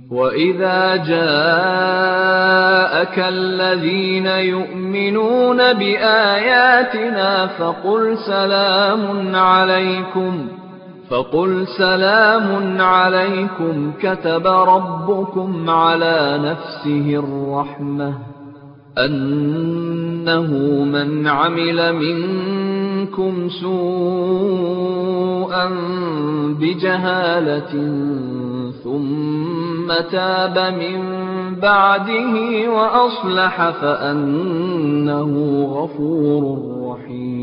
وَإِذَا جَاءَكَ الَّذِينَ يُؤْمِنُونَ بِآيَاتِنَا فَقُلْ سَلَامٌ عَلَيْكُمْ كَتَبَ رَبُّكُمْ عَلَى نَفْسِهِ الرَّحْمَةَ أَنَّهُ مَنْ عَمِلَ مِنكُمْ سُوءًا بِجَهَالَةٍ ثُمَّ تَابَ مِن بَعْدِهِ وَأَصْلَحَ فَأَنَّهُ غَفُورٌ رَّحِيمٌ.